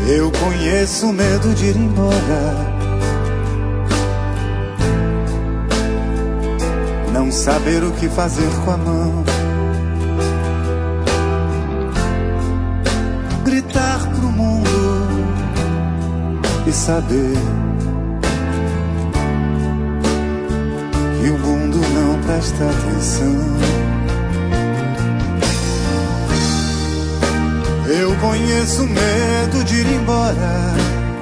Eu conheço o medo de ir embora, não saber o que fazer com a mão, gritar pro mundo e saber que o mundo não presta atenção. Eu conheço o medo de ir embora,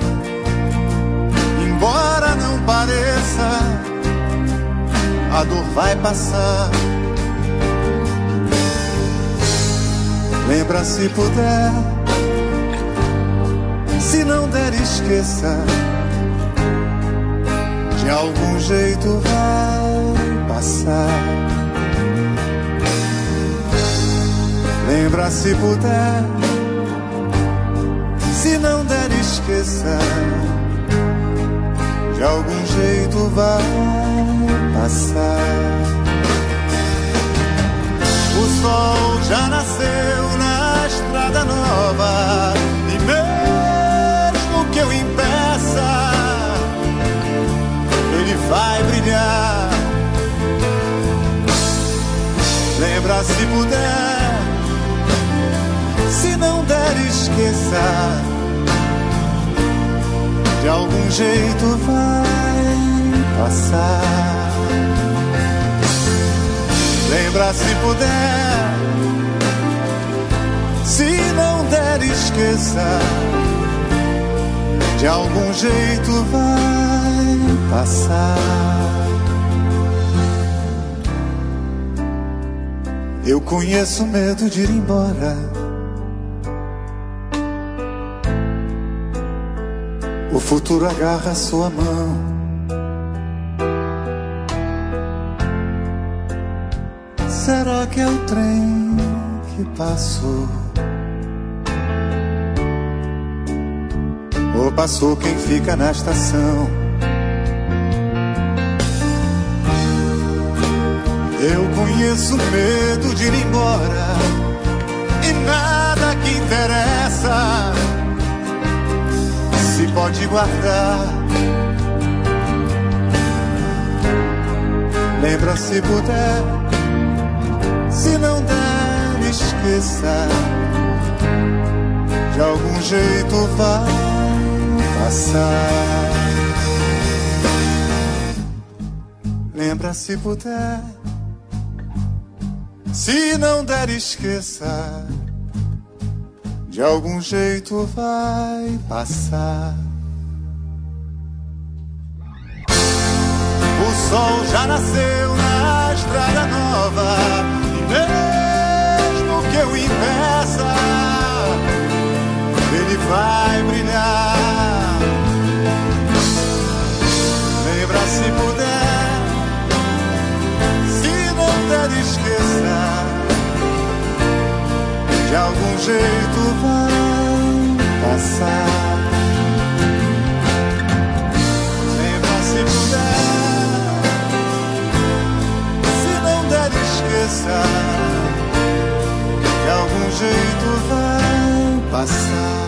embora não pareça, a dor vai passar. Lembra se puder, se não der esqueça, de algum jeito vai passar. Lembra se puder, se não der esqueça, de algum jeito vai passar. O sol já nasceu na estrada nova, e mesmo que eu impeça, ele vai brilhar. Lembra se puder, se não der esqueça, de algum jeito vai passar. Lembra se puder, se não der esqueça, de algum jeito vai passar. Eu conheço o medo de ir embora, o futuro agarra a sua mão. Será que é o trem que passou? Ou passou quem fica na estação? Eu conheço o medo de ir embora, e nada que interessa se pode guardar. Lembra se puder, se não der esqueça, de algum jeito vai passar. Lembra se puder, se não der esqueça, de algum jeito vai passar. O sol já nasceu na estrada nova, e mesmo que eu impeça, ele vai brilhar. Lembra se puder, se não der esqueça, de algum jeito vai passar. Lembra se puder, se não der esqueça, de algum jeito vai passar.